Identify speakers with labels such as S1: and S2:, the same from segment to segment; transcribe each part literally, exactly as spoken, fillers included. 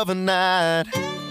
S1: of a night.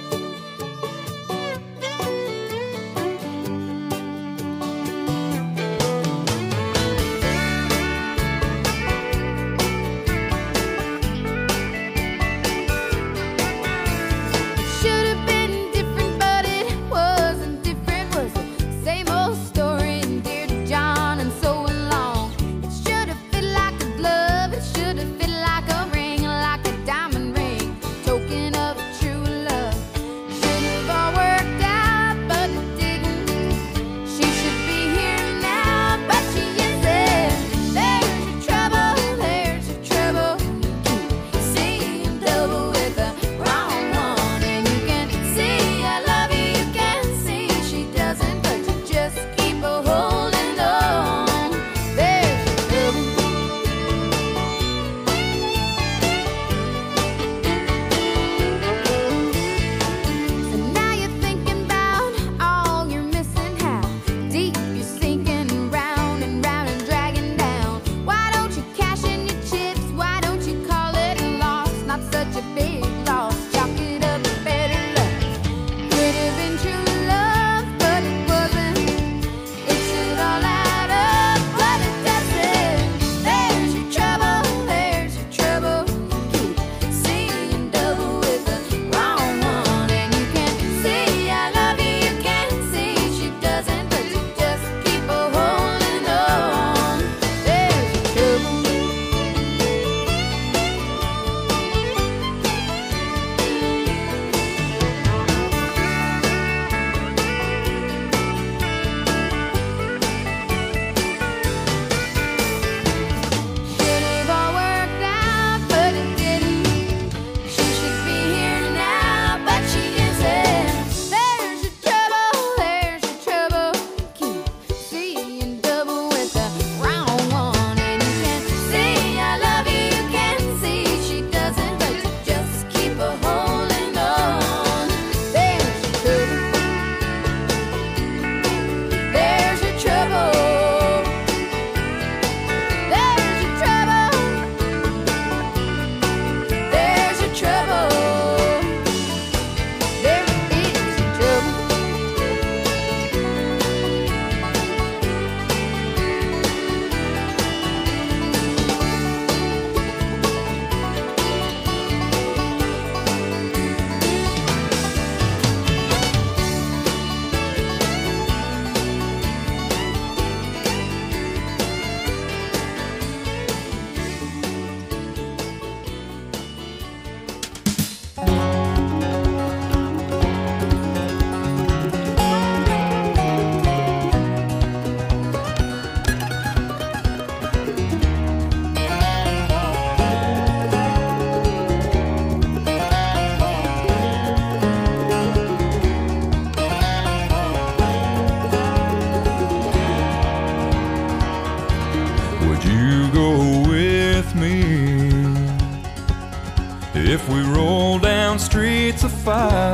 S2: If we roll down streets of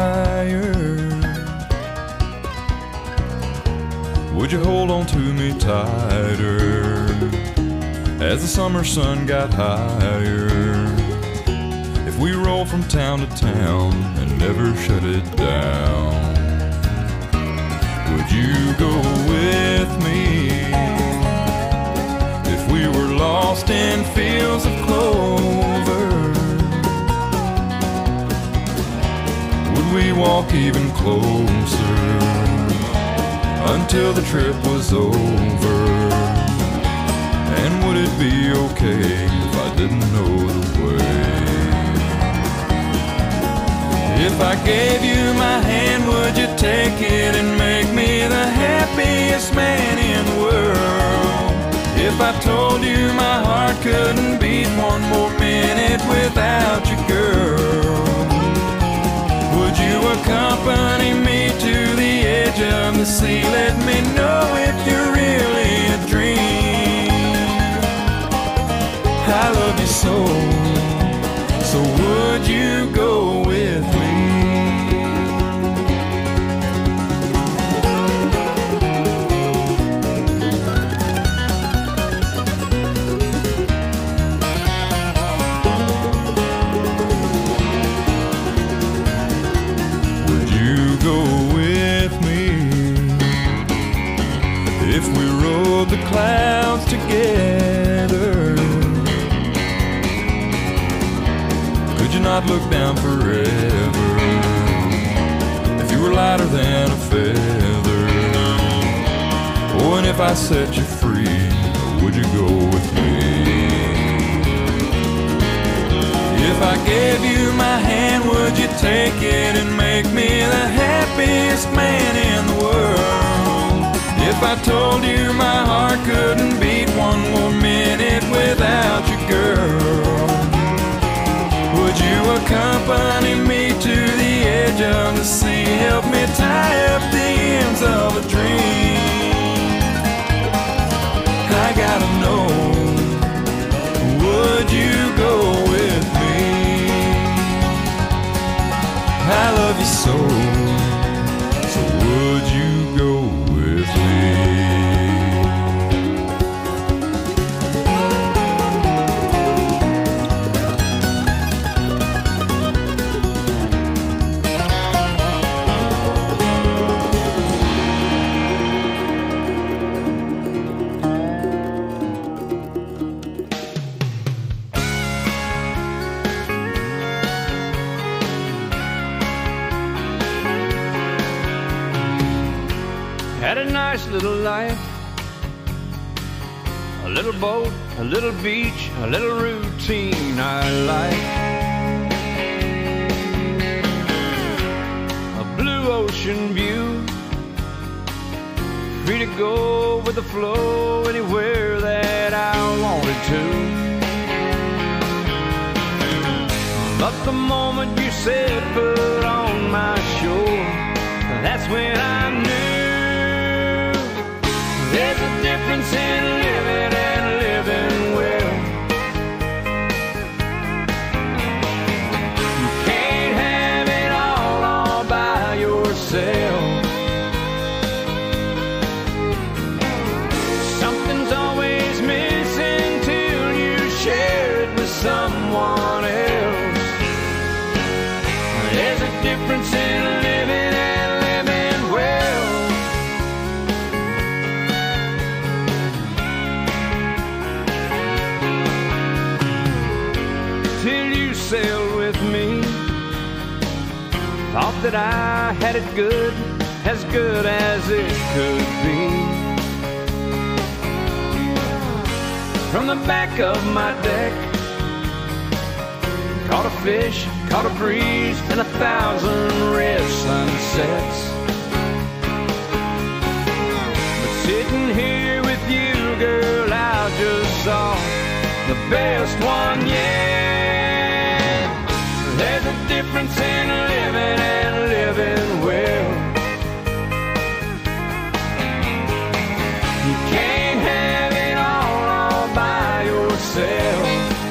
S2: fire, would you hold on to me tighter as the summer sun got higher? If we roll from town to town and never shut it down, would you go with me? If we were lost in fields of clover, would we walk even closer until the trip was over? And would it be okay if I didn't know the way? If I gave you my hand, would you take it and make me the happiest man in the world? If I told you my heart couldn't beat one more minute without you, girl, would you accompany me to the edge of the sea? Let me know if you're really a dream. I love you so, so would you go with me? I'd look down forever. If you were lighter than a feather, oh, and if I set you free, would you go with me? If I gave you my hand, would you take it and make me the happiest man in the world? If I told you my heart couldn't beat one more minute without you, girl, would you accompany me to the edge of the sea? Help me tie up the ends of a dream. I gotta know, would you go with me? I love you so, so would you go with me?
S1: Had a nice little life, a little boat, a little beach, a little routine I like. A blue ocean view, free to go with the flow anywhere that I wanted to. But the moment you set foot on my shore, that's when I knew there's a difference in living and living well. You can't have it all all by yourself. Something's always missing till you share it with someone else. There's a difference in living and living well. Till you sailed with me, thought that I had it good, as good as it could be. From the back of my deck, caught a fish, caught a breeze, and a thousand red sunsets. But sitting here with you, girl, I just saw the best one yet. There's a difference in living and living well. You can't have it all all by yourself.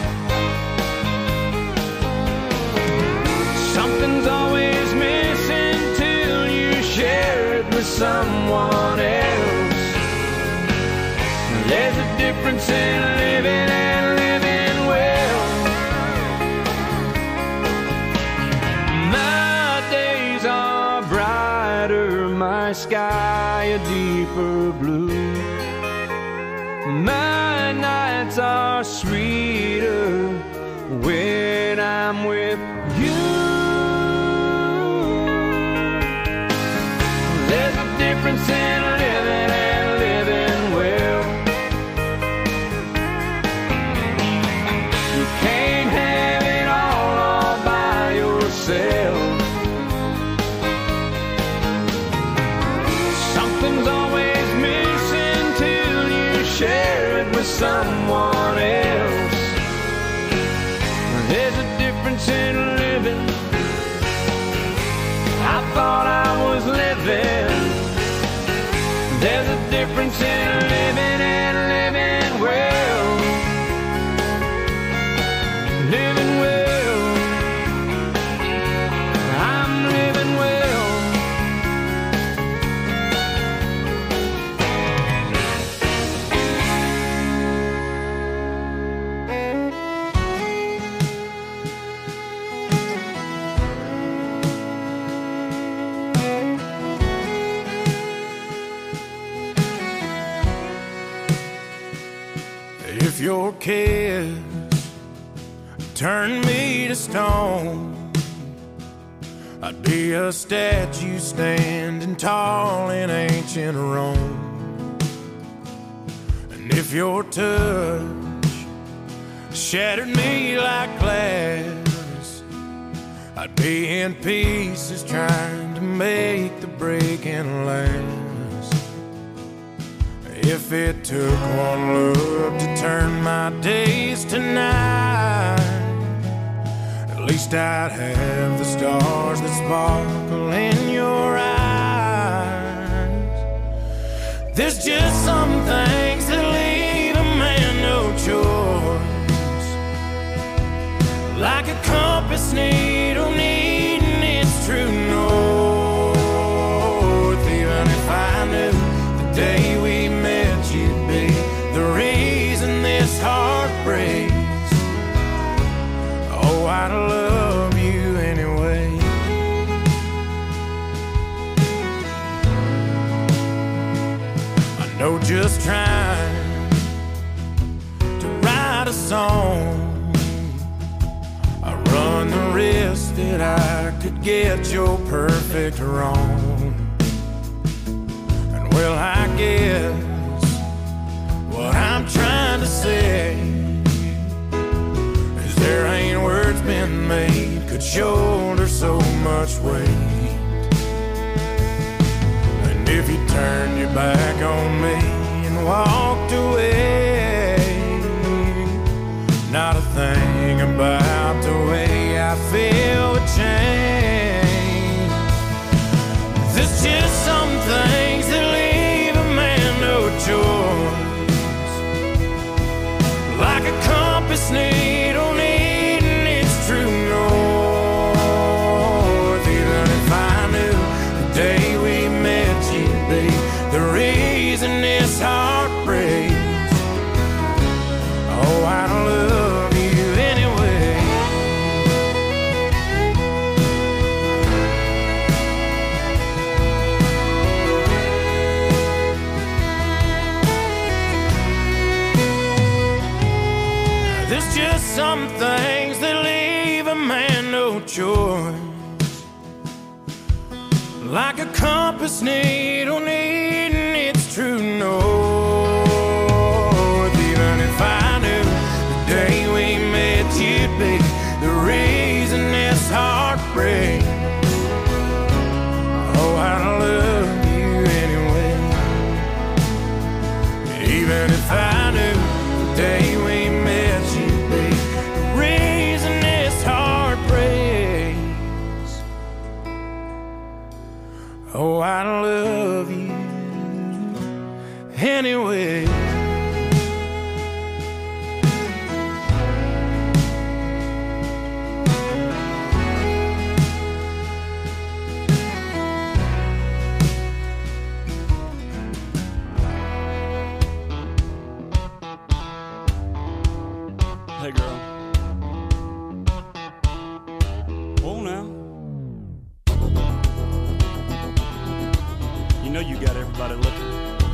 S1: Something's always missing till you share it with someone else. There's a difference in living and living well. My days are brighter, my sky a deeper blue. My nights are sweeter when I'm with you. There's a difference in living and living well. You can't have it all all by yourself. Something's always missing till you share it with someone else. There's a difference in living. I thought I was living. There's a difference in living and living well. Living well. I'm living well.
S2: If your kiss turn me to stone, I'd be a statue standing tall in ancient Rome. And if your touch shattered me like glass, I'd be in pieces trying to make the breaking last. If it took one look to turn my days to night, at least I'd have the stars that sparkle in your eyes. There's just some things that leave a man no choice, like a compass needle needing its true north. Even if I knew the day we met you'd be the reason this heart breaks, oh, I'd love you anyway. I know just trying to write a song, I run the risk that I could get your perfect wrong. And well, I guess what I'm trying to say is there ain't words been made could shoulder so much weight. And if you turned your back on me and walked away, not a thing about the way I feel would change. There's just some things that leave a man no choice, like a compass needle needing its true north. Even if I knew the day we met you'd be the reason this heart breaks, oh, I'd love you anyway. There's just some things that leave a man no choice, like a compass needle needing its true north. Even if I knew the day we met you'd be the reason this heart breaks, oh, I'd love you anyway. Even if I knew the day we met you'd be the reason this heart breaks, oh, I'd love you anyway.
S3: Hey girl. Oh now. You know you got everybody looking.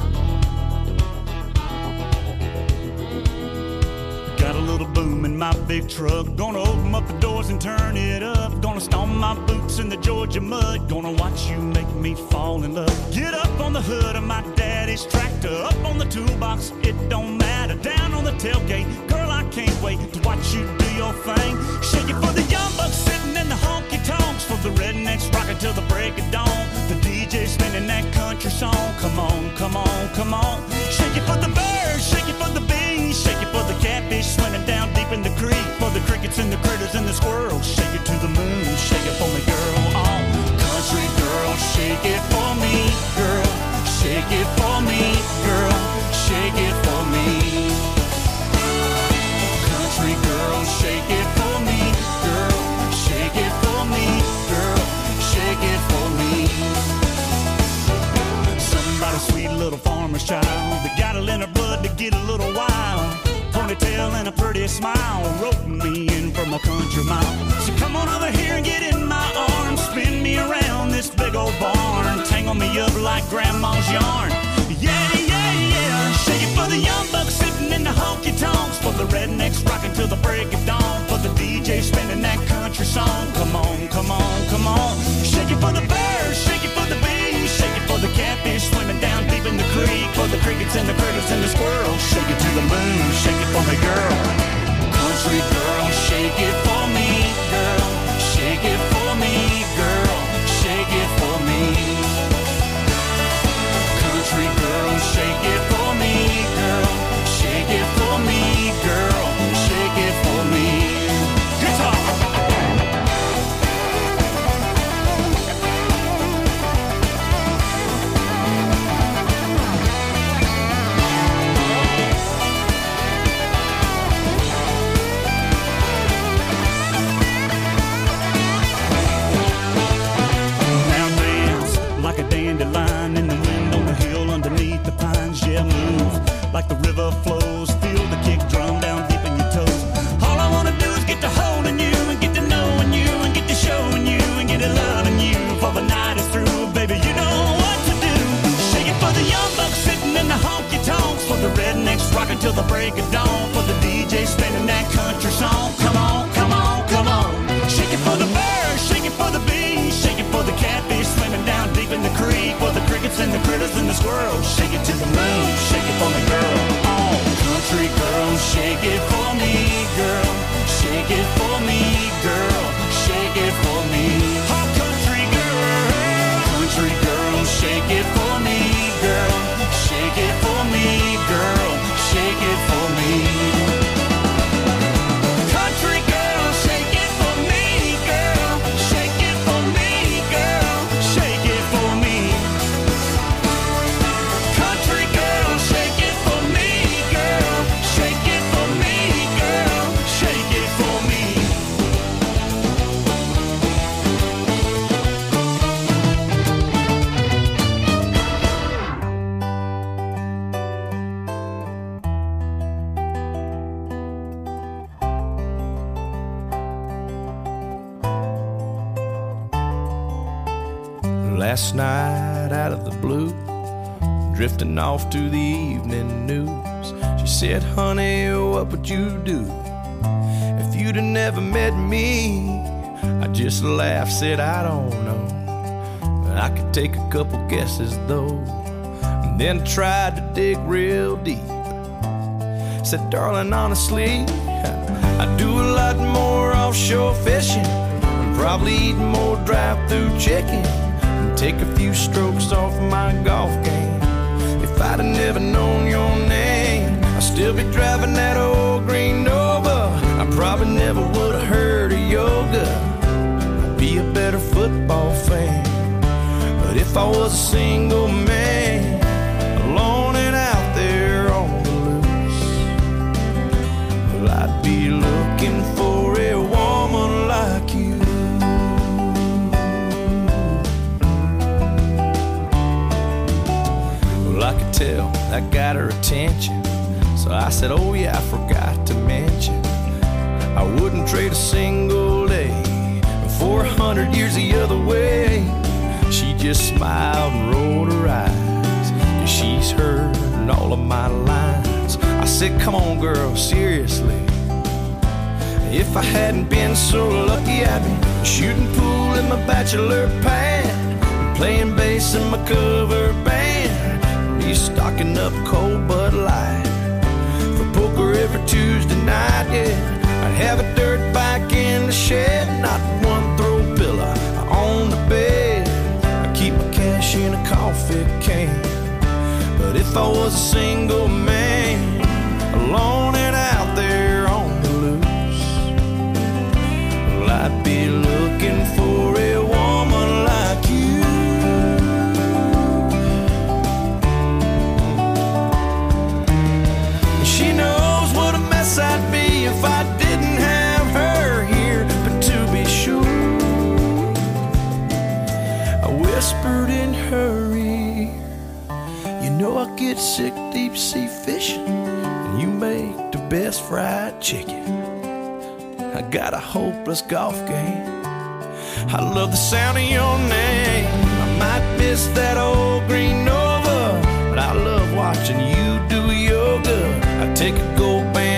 S3: Got a little boom in my big truck. Gonna open up the doors and turn it up. Gonna stomp my boots in the Georgia mud. Gonna watch you make me fall in love. Get up on the hood of my daddy's tractor. Up on the toolbox, it don't matter. Down on the tailgate, girl, I can't wait to watch you do your thing. Shake it for the young bucks sitting in the honky tonks, for the rednecks rocking till the break of dawn. The D J spinning that country song. Come on, come on, come on. Shake it for the birds, shake it for the bees, shake it for the catfish swimming down deep in the creek, for the crickets and the critters and the squirrels. Shake it to the moon, shake it for me, girl. Oh, country girl, shake it for me, girl. Shake it for me, girl. Shake it for me. Country girl, shake it for me, girl. Shake it for me, girl. Shake it for me. Somebody's sweet little farmer's child that got it in her blood to get a little wild. Ponytail and a pretty smile, roping me in from a country mile. So come on over here and get in my arms, spin me around this big old barn, tangle me up like grandma's yarn. Yeah, yeah, yeah. Shake it for the young bucks sitting in the honky honky-tonks, for the rednecks rocking till the break of dawn, for the D J spinning that country song. Come on, come on, come on. Shake it for the bears, shake it for the bees, shake it for the catfish swimming down deep in the creek, for the crickets and the critters and the squirrels. Shake it to the moon, shake it for me, girl. Country girl, shake it for me, girl. Shake it for me, girl. Shake it for me. Country girl, shake it for me, girl. Shake it for me, girl. Shake it for me. Guitar. Like a dandelion in the wind on the hill underneath the pines. Yeah, move like the river flows. Feel the kick drum down deep in your toes. All I wanna do is get to holding you and get to knowing you and get to showing you and get to loving you. For the night is through, baby, you know what to do. Shake it for the young bucks sitting in the honky-tonks, for the rednecks rocking till the break of dawn, for the D J spinning that country song. Come on, come on, come on. Shake it for the birds, shake it for the bees, shake it for the catfish swimming down deep in the creek, for the crickets and the critters and the squirrels. Shake it to the moon, shake it for me, girl. Oh, country girl, shake it for me, girl. Shake it for me, girl. Shake it for me. Oh, country girl, country girl, shake it for me, girl. Shake it for me, girl. Shake it for me. Country girl, shake it for me, girl. Shake it for me, girl. Shake it for me. Country girl, shake it for me, girl. Shake it for me, girl. Shake it for me.
S2: Last night out of the blue, drifting off to the evening news, she said, honey, what would you do if you'd have never met me? I just laughed, said, I don't know. I could take a couple guesses though, and then tried to dig real deep. Said, darling, honestly, I do a lot more offshore fishing, and probably eat more drive-through chicken, take a few strokes off my golf game. If I'd have never known your name, I'd still be driving that old green Nova. I probably never would have heard of yoga. I'd be a better football fan. But if I was a single man, alone and out there on the loose, well, I'd be looking for a woman like you. I could tell that got her attention, so I said, oh yeah, I forgot to mention, I wouldn't trade a single day for a hundred years the other way. She just smiled and rolled her eyes, 'cause she's heard all of my lines. I said, come on girl, seriously, if I hadn't been so lucky, I'd be shooting pool in my bachelor pad, playing bass in my cover band, be stocking up cold Bud Light for poker every Tuesday night. Yeah, I'd have a dirt bike in the shed, not one throw pillow on the bed. I keep my cash in a coffee can. But if I was a single man, alone and out there on the loose, well, I'd be looking for a woman like you. She knows what a mess I'd be if I didn't have her here. But to be sure, I whispered in her ear, you know I get sick deep sea fishing, and you make the best fried chicken. I got a hopeless golf game, I love the sound of your name. I might miss that old green Nova, but I love watching you do yoga. I take a gold band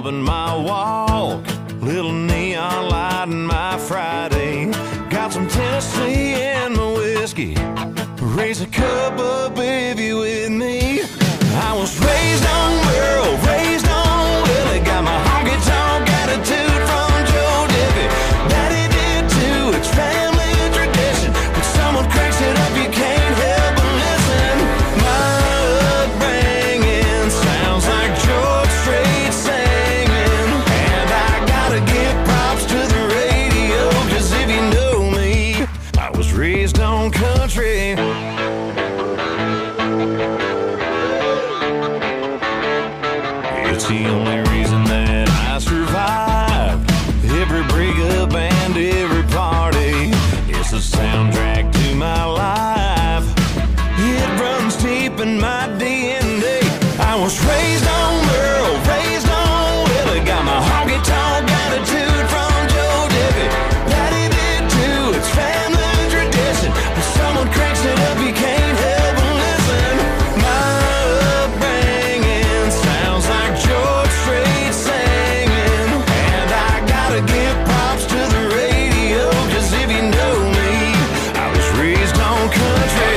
S2: helping my walk. Little neon light in my Friday. Got some Tennessee in my whiskey. Raise a cup up if you with me. I was raised on Merle, raised on Willie. Got my honky-tonk attitude from Joe Diffie. Daddy did too, it's family tradition. When someone cracks it up, you can't help but listen. My upbringing sounds like George Strait singing. And I gotta give props to the radio, cause if you know me, I was raised on country. It's the only reason that I survived every breakup and every party. It's the soundtrack to my life. It runs deep in my D N A. I was raised on Merle, raised on Willie. Got my honky-tonk attitude from Joe Diffie. Daddy did too, it's family tradition. When someone cranks it up, you can't help but listen. My upbringing sounds like George Strait singing. And I gotta give props to the radio, cause if you know me, I was raised on country.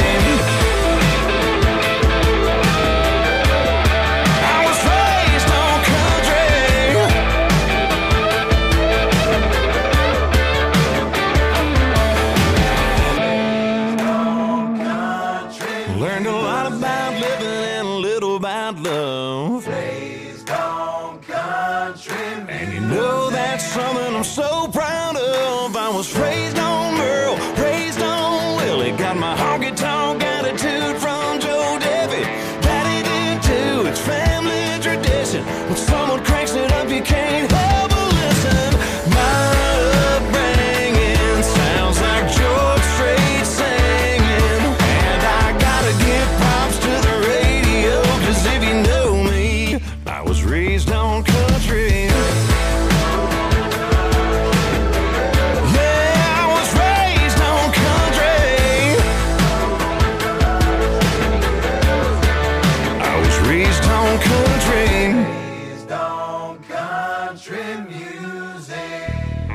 S2: I was raised on country. Learned a lot about living and a little about love.
S4: Raised on country
S2: And you know that's something I'm so proud of. I was raised on Merle, raised on Willie. Got my honky-tonk attitude from Joe Diffie. Daddy did too, it's family tradition. When someone cranks it up, you can't help but listen. My upbringing sounds like George Strait singing. And I gotta give props to the radio, cause if you know me, I was raised on country. Yeah, I was raised on country. I was raised on country.
S4: Raised on country music.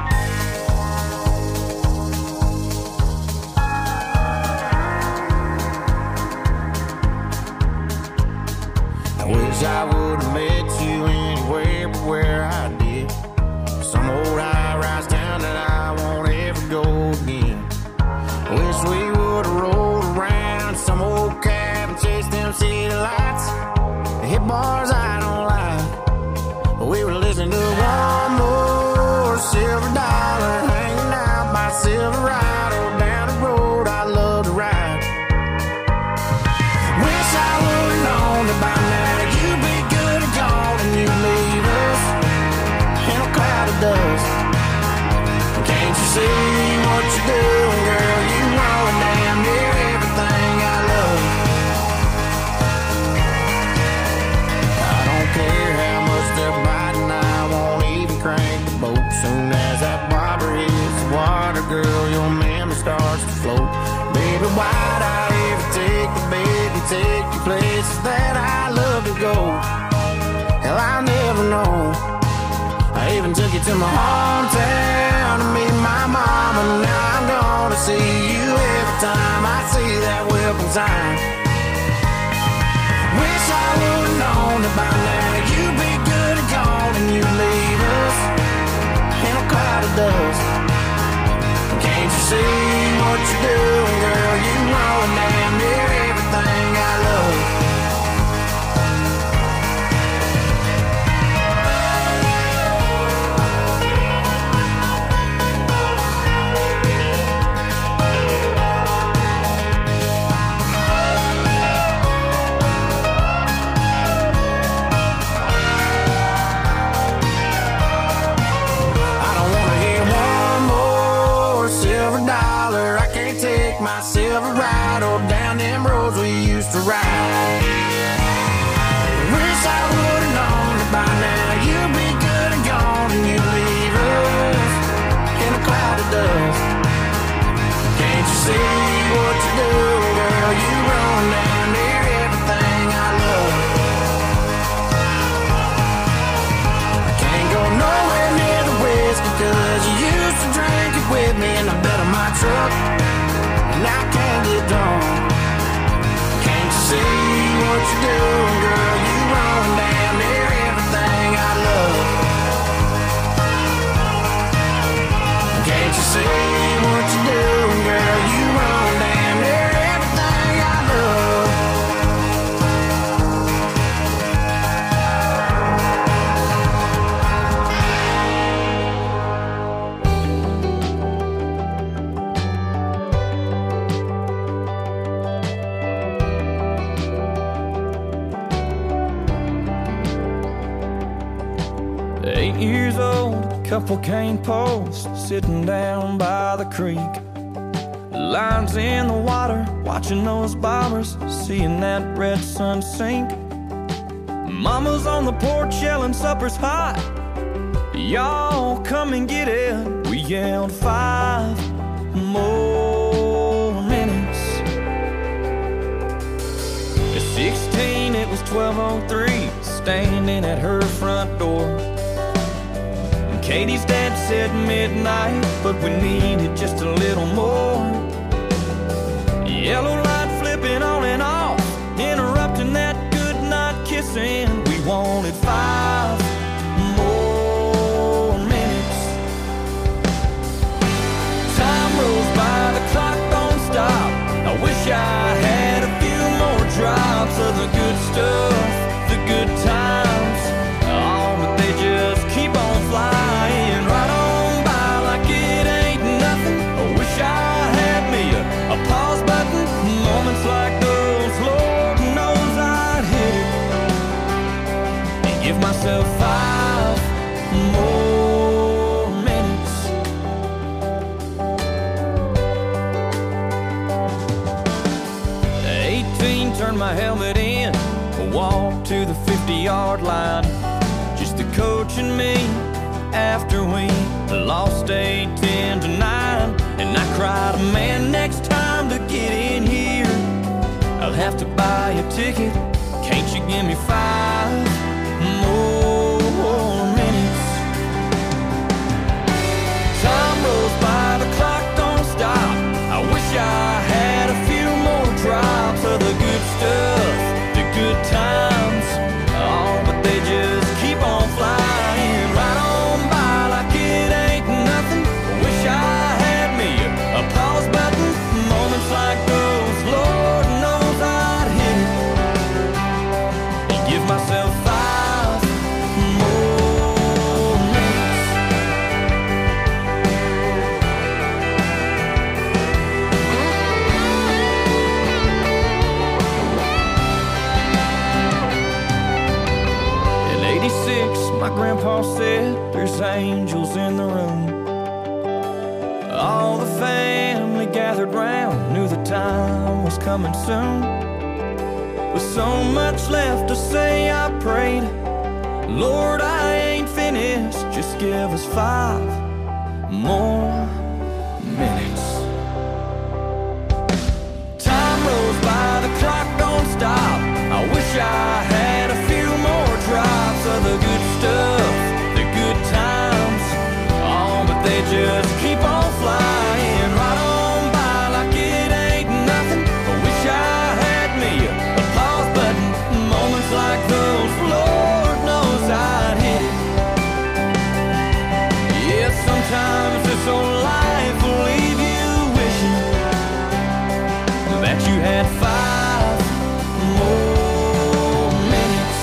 S2: I wish I would've met you anywhere but where I did. Some old high-rise town that I won't ever go again. I wish we would've rolled around some old cab and chased them city lights. The hit bars I don't like, but we were listening to one more Silver Dollar, hanging out by Silverado down the road I love to ride. Wish I would've known that by now you'd be good and gone and you'd leave us in a cloud of dust. Can't you see what you're doing, girl? You ruin damn near everything I love. I don't care how much they're biting, I won't even crank the boat. Soon as that bobber hits the water, girl, your memory starts to float. Baby, why'd I ever take the bait and take you places that I love to go? Hell, I'll never know. I even took you to my hometown to meet my mama. Now I'm gonna see you every time I see that welcome sign. Wish I would've known that by now you'd be good and gone and you'd leave us in a cloud of dust. Can't you see what you're doing, girl? You ruin damn near everything I love. Silverado down them roads we used to ride. Wish I would've known that by now you'd be good and gone and you'd leave us in a cloud of dust. Can't you see what you're doing, girl? You run down near everything I love. I
S5: truck and I can't get done. Can't you see what you're doing, girl? You run damn near everything I love. Can't you see what you're doing, girl? You run damn near everything I love.
S1: Eight years old, couple cane posts sitting down by the creek. Lines in the water, watching those bobbers, seeing that red sun sink. Mama's on the porch yelling supper's hot. Y'all come and get it. We yelled five more minutes. At sixteen, it was twelve oh three, standing at her front door. Katie's dad said midnight, but we needed just a little more. Yellow light flipping on and off, interrupting that good night kissing. We wanted five more minutes. Time rolls by, the clock don't stop. I wish I had a few more drops of the good stuff, the good times. Oh, but they just keep on flying right on by like it ain't nothing. I wish I had me a, a pause button. Moments like those, Lord knows I'd hit it and give myself five more minutes. eighteen, turned my helmet in, walked to the fifty-yard line. Just the coach and me after we lost eight ten to nine. And I cried, man, next time to get in here I'll have to buy a ticket. Can't you give me five more minutes? Time rolls by, the clock don't stop. I wish I had a few more drops of the good stuff, the good times. Oh, but they just keep on flying right on by like it ain't nothing. Wish I had me a, a pause button. Moments like those, Lord knows I'd hit it and give myself five more minutes. In eighty-six, my grandpa said there's angels in the room. All the family gathered round, knew the time was coming soon. With so much left to say, I prayed, Lord, I ain't finished, just give us five more minutes. Time rolls by, the clock don't stop. I wish I had a few more drops of the good stuff, the good times. Oh, but they just keep on flying right on by like it ain't nothing. I wish I had me a, a pause button. Moments like those, Lord knows I'd hit it. Yeah, sometimes this old life will leave you wishing that you had five more minutes.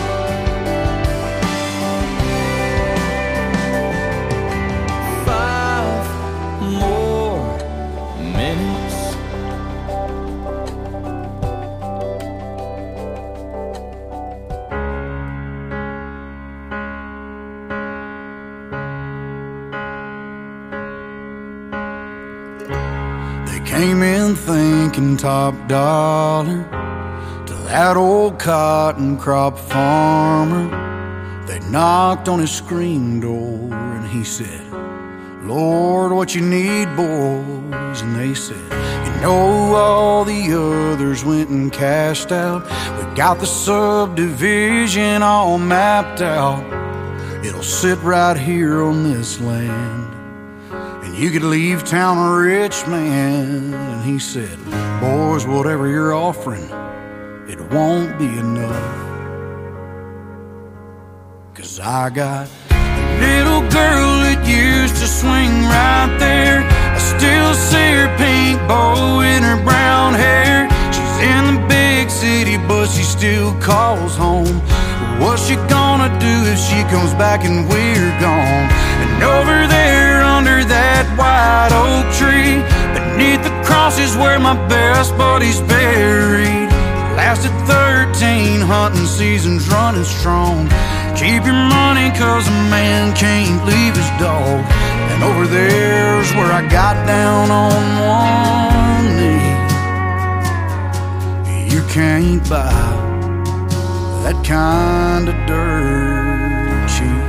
S1: Five more minutes.
S5: They came in thinking top dollar to that old cotton crop farmer. They knocked on his screen door and he said, Lord, what you need, boys? And they said, you know, all the others went and cashed out. We got the subdivision all mapped out. It'll sit right here on this land. And and you could leave town a rich man. And he said, boys, whatever you're offering, it won't be enough. 'Cause I got a little girl that used to swing right there. I still see her pink bow in her brown hair. She's in the big city, but she still calls home. What's she gonna do if she comes back and we're gone? And over there under that white oak tree, beneath the cross is where my best buddy's buried. Lasted thirteen hunting seasons running strong. Keep your money 'cause a man can't leave his dog. And over there's where I got down on one knee. You can't buy that kind of dirt cheap.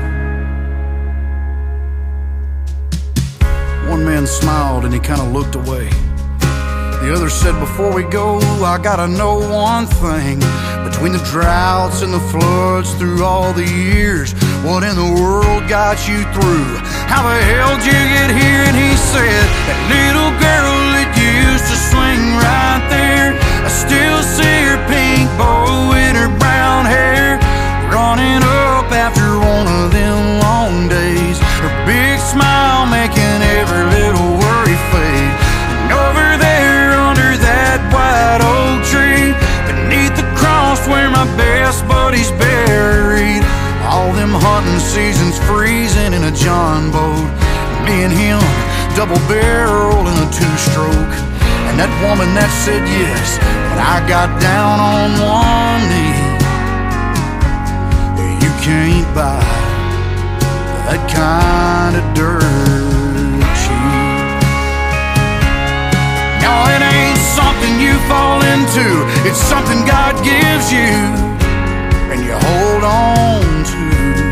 S5: One man smiled and he kind of looked away. The other said, before we go, I gotta know one thing. Between the droughts and the floods through all the years, what in the world got you through? How the hell did you get here? And he said, that little girl that used to swing right there, I still see her pink bow in her brown hair, running up after one of them long days. Her big smile making every little worry fade. And over there under that white oak tree, beneath the cross where my best buddy's buried, all them hunting seasons freezing in a John boat, me and him double barrel in a two-stroke. And that woman that said yes, but I got down on one knee. You can't buy that kind of dirt cheap. No, it ain't something you fall into, it's something God gives you and you hold on to.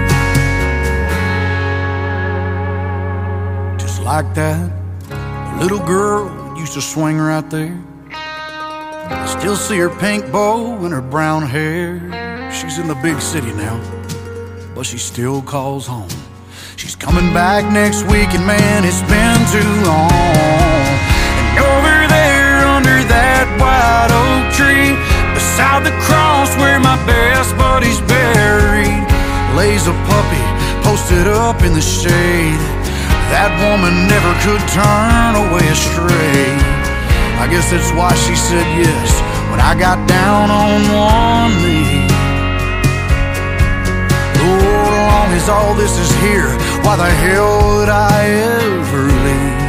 S5: Just like that little girl used to swing right there. I still see her pink bow and her brown hair. She's in the big city now, but she still calls home. She's coming back next week, and man, it's been too long. And over there under that white oak tree, beside the cross where my best buddy's buried, lays a puppy posted up in the shade. That woman never could turn away astray. I guess that's why she said yes when I got down on one knee. Lord, as long as all this is here, why the hell would I ever leave?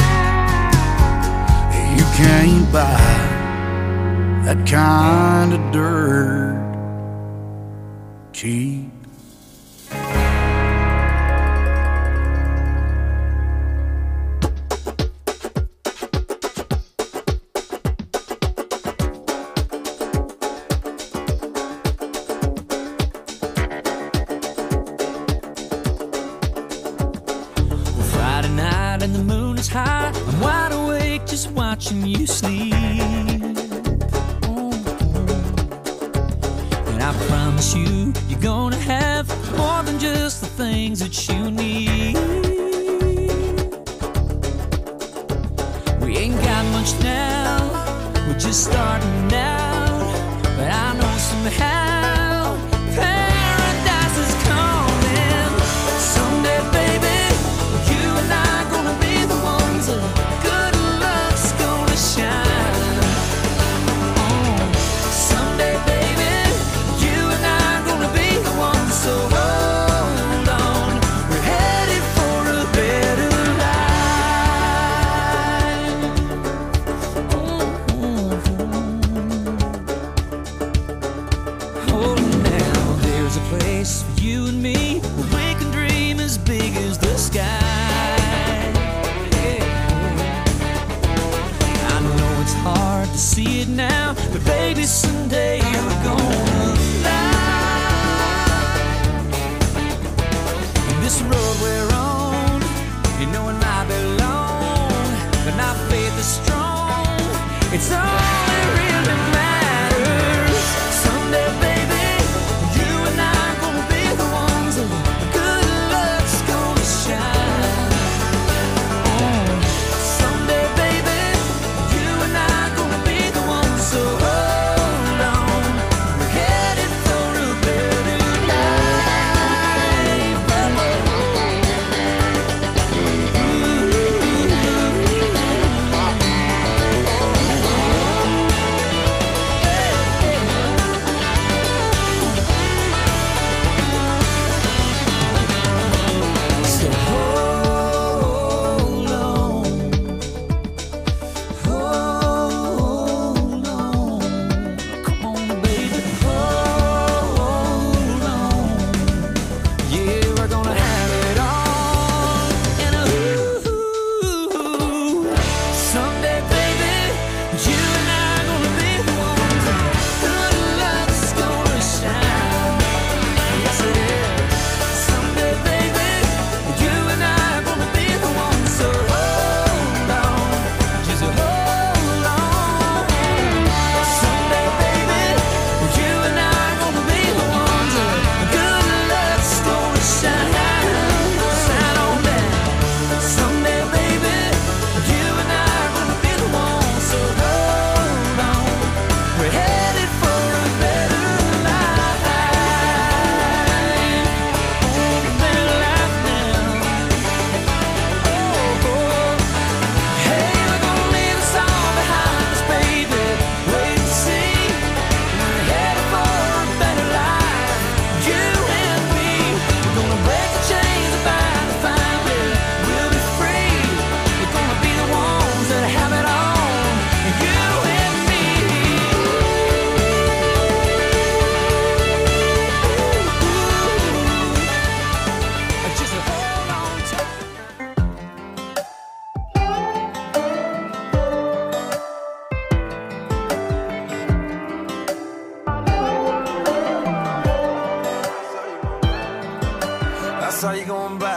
S5: You can't buy that kind of dirt cheap.
S6: And the moon is high, I'm wide awake just watching you sleep. Oh. And I promise you, you're gonna have more than just the things that you need. We ain't got much now, we're just starting out, but I know somehow paradise is coming someday, baby. You and I gonna be the ones that good luck's gonna shine. Oh, someday, baby, you and I gonna be the ones. So hold on, we're headed for a better life. Oh, oh now there's a place for you and me where we can dream as big as the sky. Hard to see it now, but baby, someday we're gonna fly. And this road we're on, you know it might be long, but our faith is strong. It's all that really matters. Someday, baby, you and I gonna be the ones that good luck's gonna shine. Oh.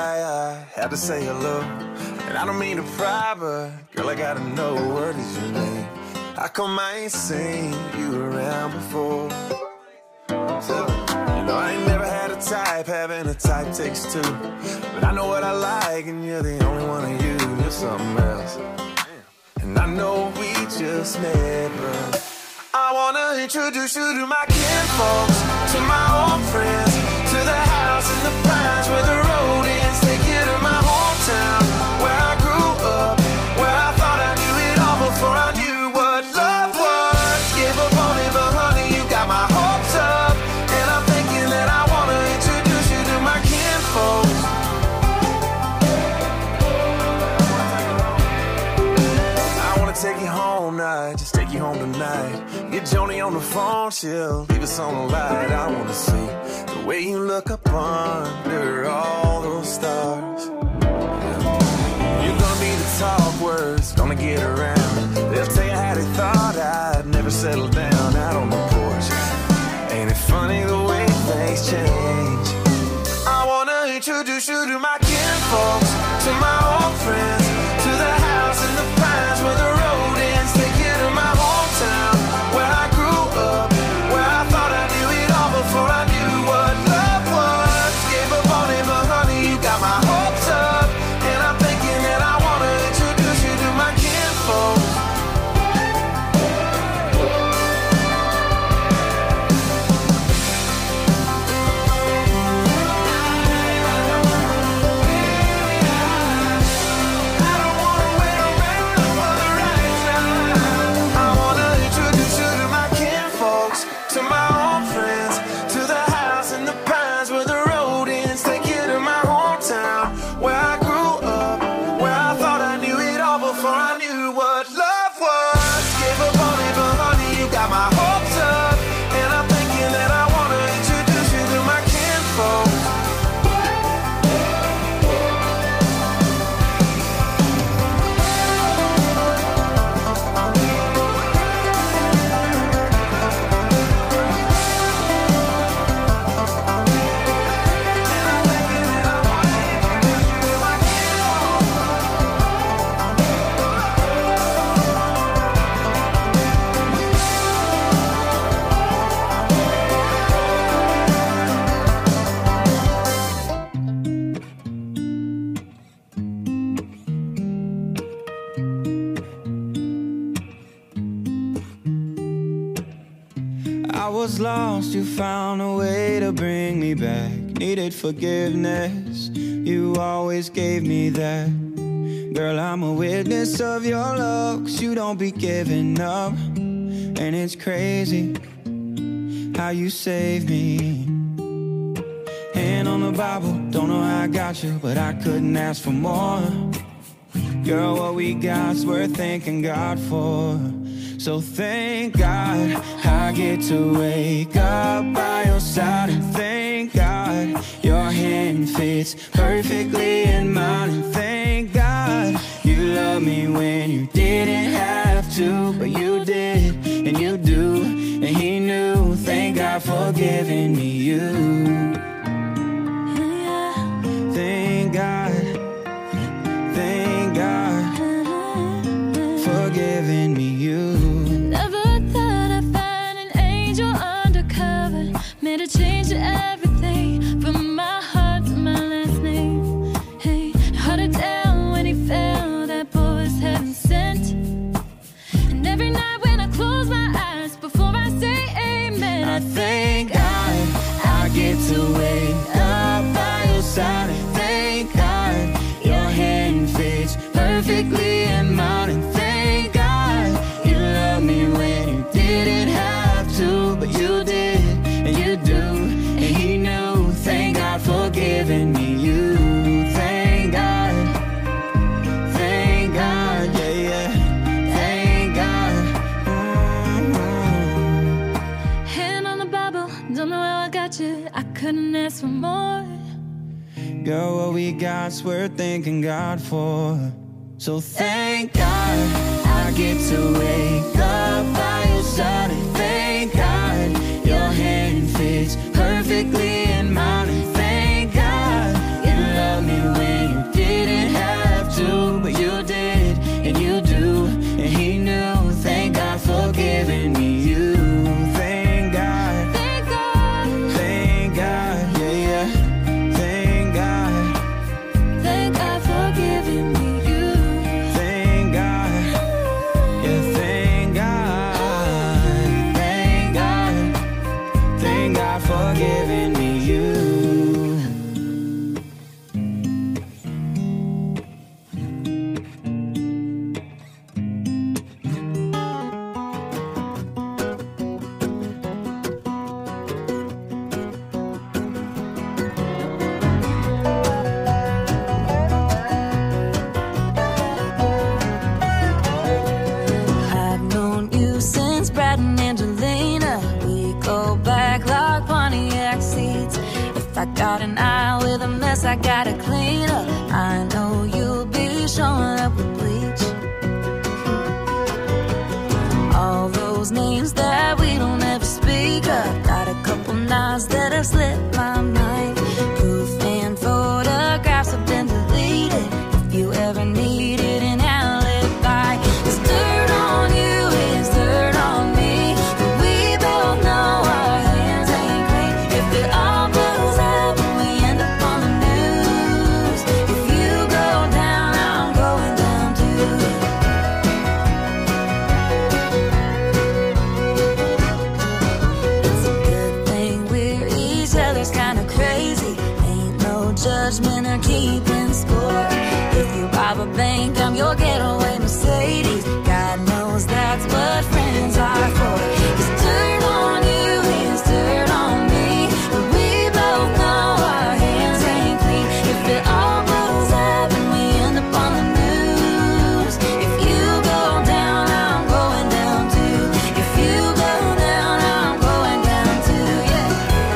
S7: I had to say hello. And I don't mean to pry, but girl, I gotta know, what is your name? How come I ain't seen you around before? So, you know, I ain't never had a type, having a type takes two. But I know what I like, and you're the only one of you. You're something else. And I know we just met, but I wanna introduce you to my kinfolks, to my old friends, to the house in the pines where the road ends. Take you to my hometown, where I grew up, where I thought I knew it all before I knew what love was. Gave up on it, but honey, you got my hopes up. And I'm thinking that I wanna introduce you to my kinfolks. I wanna take you home night, just take you home tonight. Get Joni on the phone, she'll leave us on the light. I wanna see the way you look up under all those stars. You're gonna be the talk words, gonna get around. They'll tell you how they thought I'd never settle down out on the porch. Ain't it funny the way things change? I wanna introduce you to my kinfolks, to my old friends, to the house in the pines where the road ends. Take you to my hometown, where I grew up, where I thought I knew it all before I knew what love was. Gave up on it, but honey, you got my hopes up. And I'm thinking that I wanna introduce you to my kinfolks. I don't wanna wait around for the right time. I wanna introduce you to my kinfolks, to my old friends, to the house in the pines where the road ends. Take you to my hometown, where I grew up, where I thought I knew it all before I knew what love was. Gave up on it, but honey, you got my hopes up. And I'm thinking that I wanna introduce you to my kinfolks.
S2: I was lost, you found a way to bring me back. Needed forgiveness, you always gave me that. Girl, I'm a witness of your love, 'cause you don't be giving up. And it's crazy how you saved me. Hand on the Bible, don't know how I got you, but I couldn't ask for more. Girl, what we got's worth thanking God for. So thank God I get to wake up by your side. And thank God your hand fits perfectly in mine. And thank God you love me when you didn't have to, but you did, and you do, and he knew. Thank God for giving me you. Thank God, thank God for giving me you.
S8: Never thought I'd find an angel undercover. Made a change to everything, from my heart to my last name. Hey, hard to tell when he fell, that boy was heaven sent. And every night when I close my eyes, before I say amen,
S2: I thank God I get to wake up by your side. And thank God your hand fits perfectly in mine. And thank God you love me when you didn't have to, but you did, and you do, and he knew. Thank God for giving me you. Thank God, thank God, yeah, yeah. Thank God. Mm-hmm.
S8: hand on the Bible, don't know how I got you. I couldn't ask for more.
S2: Girl, what we got's worth thanking God for. So thank God I get to wake up by your side. And thank God your hand fits perfectly in mine. And thank God you love me when
S8: I got an eye with a mess I gotta clean up. I know you'll be showing up with bleach. All those names that we don't ever speak of. Got a couple knives that have slipped my mind. Proof and photographs have been deleted. If you ever needed an alibi, it's dirt on you, it's dirt on me. But we both know our hands ain't clean. If it all blows up and we end up on the news, if you go down, I'm going down too. It's a good thing we're each other's kinda crazy. Ain't no judgment or keeping score. If you rob a bank, I'm your getaway Mercedes. God knows that's what friends are for. It's dirt on you, it's dirt on me. But we both know our hands ain't clean. If it all blows up and we end up on the news, if you go down, I'm going down too. If you go down, I'm going down too, yeah.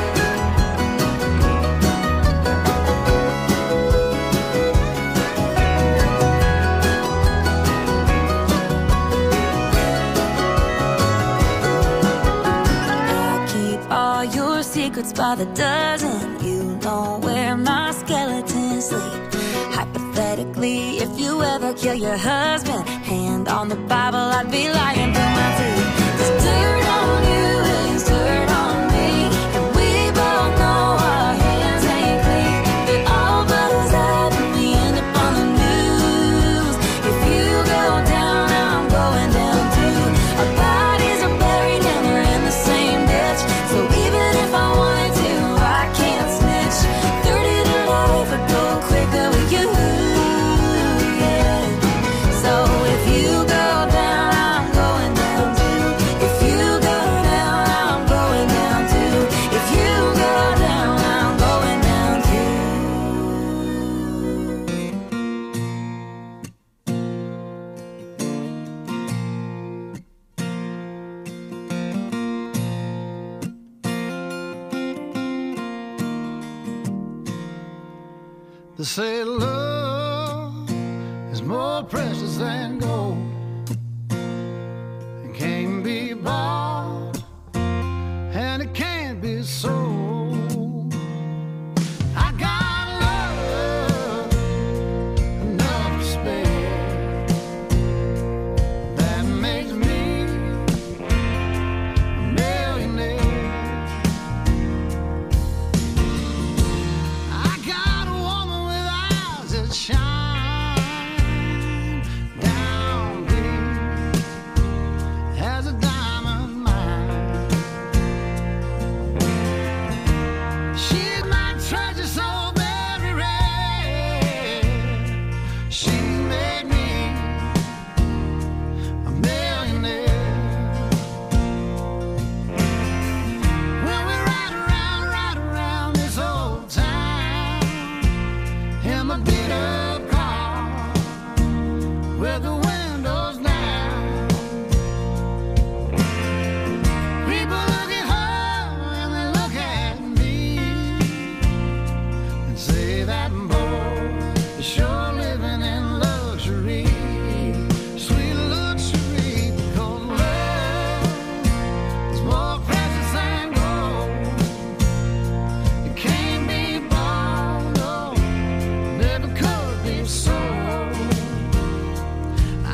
S8: I keep all your secrets by the dozen. You know where my skeletons sleep. Hypothetically, if you ever kill your husband, hand on the Bible, I'd be lying through my teeth. There's dirt on you, it's dirt on me. And we both know our hands ain't clean. If it all blows up and we end up on the news, if you go down, I'm going down too. Our bodies are buried and we're in the same ditch. So even if I wanted to, I can't snitch. thirty to life would go quicker with you, yeah. So if you go down, I'm going down too. If you go down, I'm going down too. If you go down, I'm going down too.
S5: They say love is more precious than gold. It can't be bought and it can't be sold. I got love enough to spare. That makes me a millionaire. I got a woman with eyes that shine down deep as a diamond mine. She's my treasure so very rare. She made me a millionaire. When we ride around, ride around this old town in my beat up car with the windows down. People look at her and they look at me and say that boy is sure living in luxury, sweet luxury, because love is more precious than gold. It can't be bought, no, never could be sold.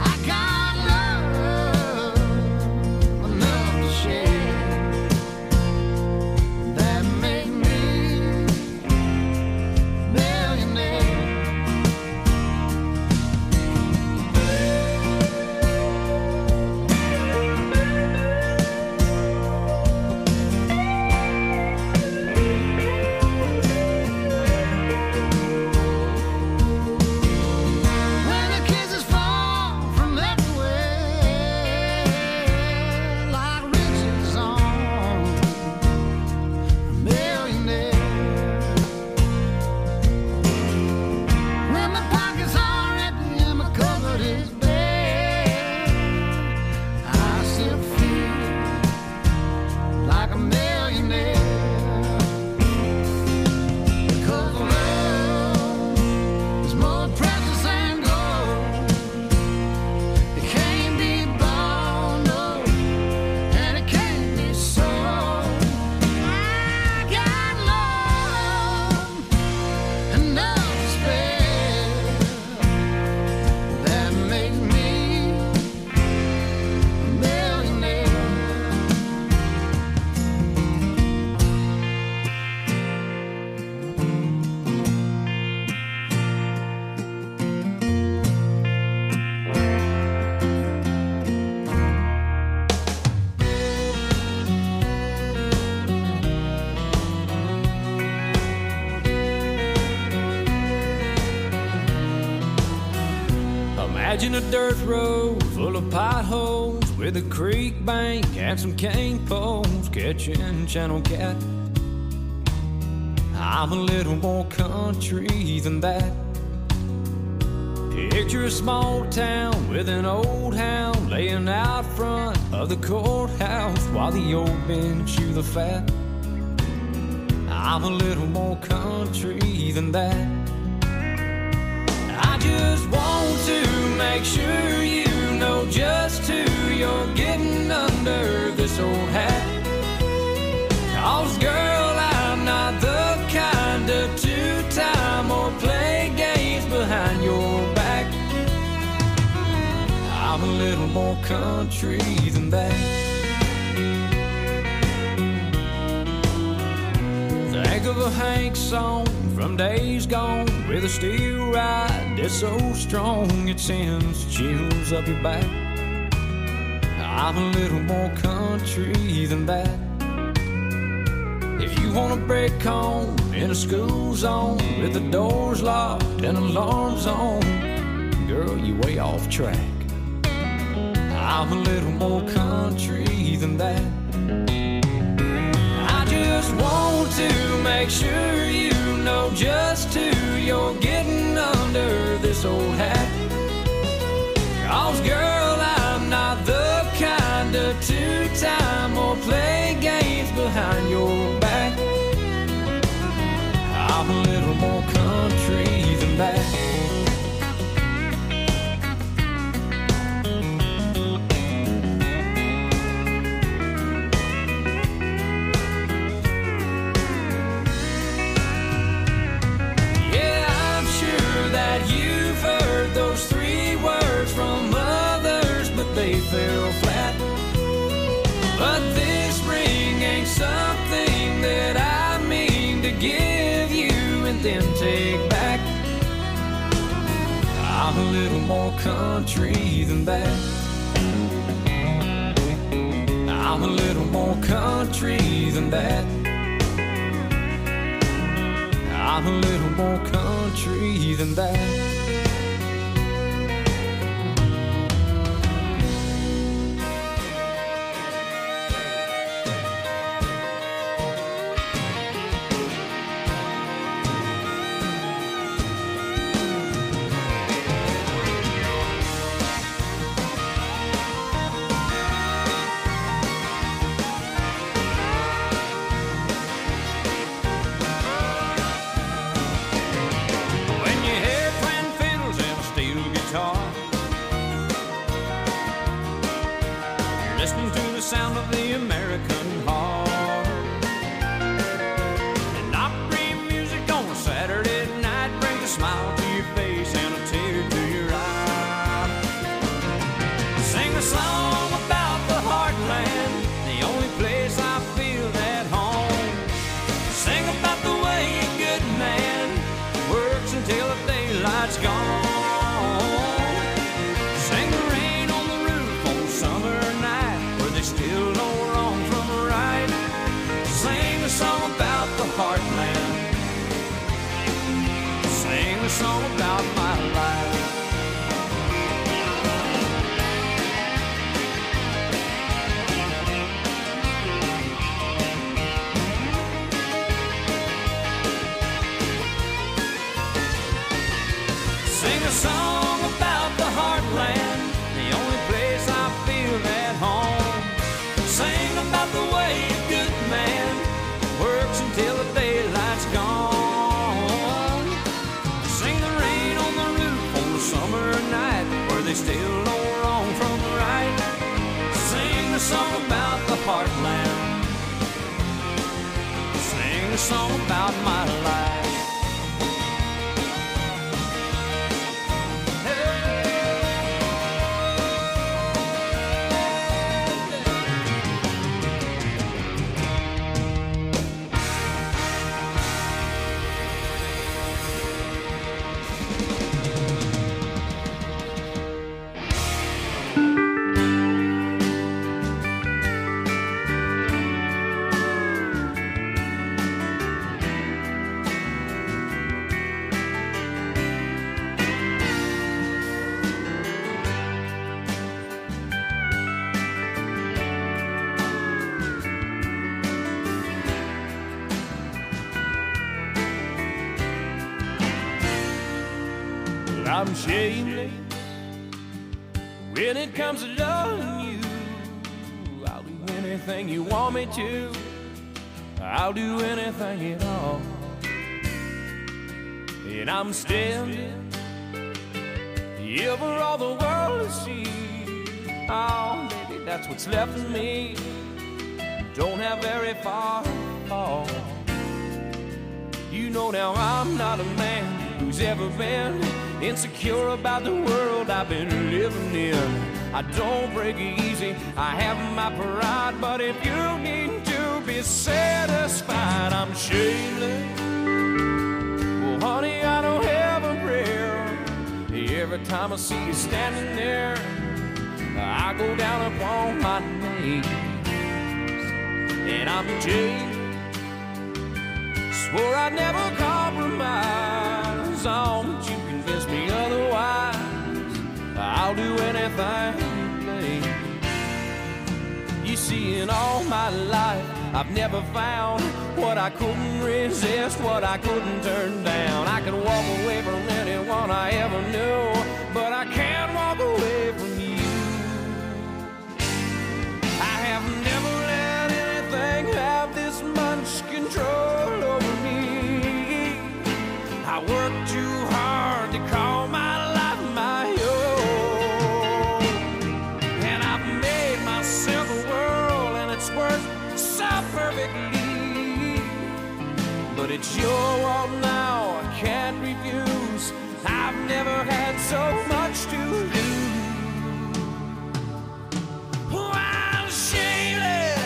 S6: Imagine a dirt road full of potholes with a creek bank and some cane poles catching channel cat. I'm a little more country than that. Picture a small town with an old hound laying out front of the courthouse while the old men chew the fat. I'm a little more country than that. I just want to make sure you know just who you're getting under this old hat. 'Cause girl, I'm not the kind of two-time or play games behind your back. I'm a little more country than that. Think of a Hank song from days gone with a steel ride that's so strong it sends chills up your back. I'm a little more country than that. If you wanna break home in a school zone with the doors locked and alarms on, girl, you way off track. I'm a little more country than that. I just want to make sure you know just who you're getting under this old hat. 'Cause girl, I'm not the kind of two-time or play games behind your back. I'm a little more country than that. They fell flat, but this ring ain't something that I mean to give you and then take back. I'm a little more country than that. I'm a little more country than that. I'm a little more country than that.
S1: I'm shameless when it comes to loving you. I'll do anything you want me to. I'll do anything at all. And I'm standing here for all the world to see. Oh, baby, that's what's left of me. Don't have very far to fall. You know now I'm not a man who's ever been insecure about the world I've been living in. I don't break easy, I have my pride, but if you need to be satisfied, I'm shameless. Well, honey, I don't have a prayer. Every time I see you standing there, I go down upon my knees. And I'm jaded, swore I'd never compromise. Oh, but you convince me otherwise. I'll do anything you please. You see, in all my life, I've never found what I couldn't resist, what I couldn't turn down. I can walk away from anyone I ever knew, but I can't walk away from you. I have never let anything have this much control over me. I work too hard to call my life my own, and I've made myself a world, and it's worked so perfectly. But it's your world now, I can't refuse. I've never had so much to lose. Oh, I'm shameless.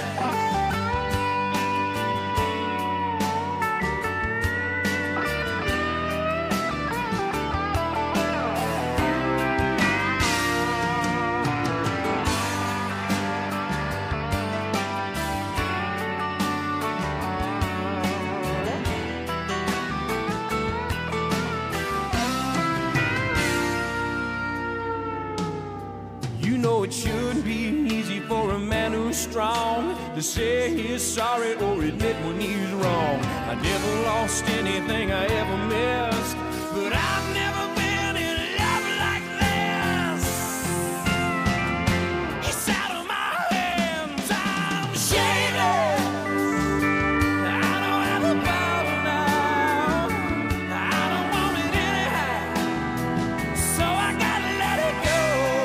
S1: It shouldn't be easy for a man who's strong to say he's sorry or admit when he's wrong. I never lost anything I ever missed, but I've never been in love like this. It's out of my hands, I'm shameless. I don't have a power now, I don't want it anyhow, so I gotta let it go.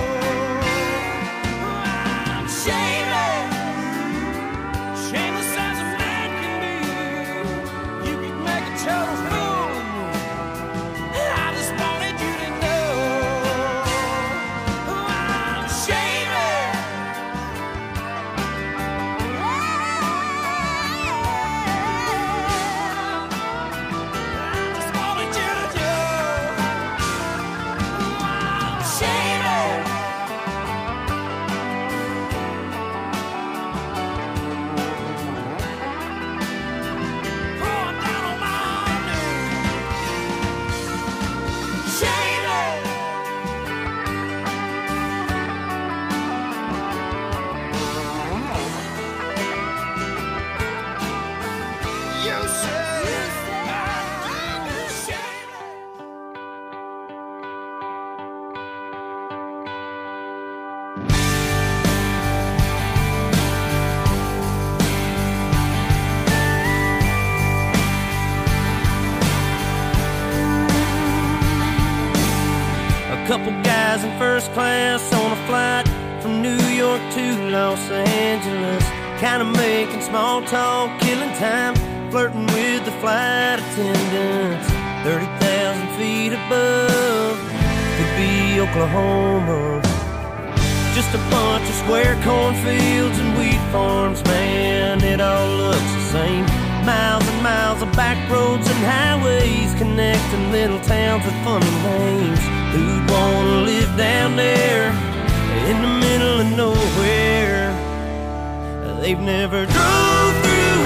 S9: Couple guys in first class on a flight from New York to Los Angeles, kinda making small talk, killing time, flirting with the flight attendants. Thirty thousand feet above could be Oklahoma. Just a bunch of square cornfields and wheat farms, man, it all looks the same. Miles and miles of back roads and highways connecting little towns with funny names. Who'd wanna live down there in the middle of nowhere? They've never drove through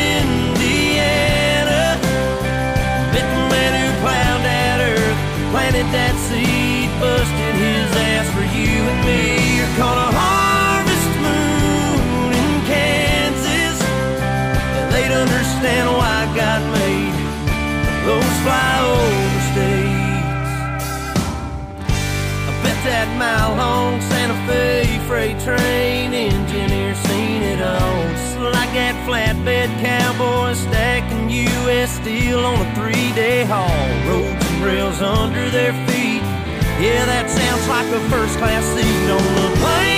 S9: Indiana, met the man who plowed that earth, planted that seed, busted his ass for you and me. You're caught a harvest moon in Kansas, they'd understand why God made those flyover states. wide, mile-long Santa Fe freight train. Engineer seen it all, just like that flatbed cowboy stacking U S steel on a three-day haul. Roads and rails under their feet. Yeah, that sounds like a first-class seat on the plane.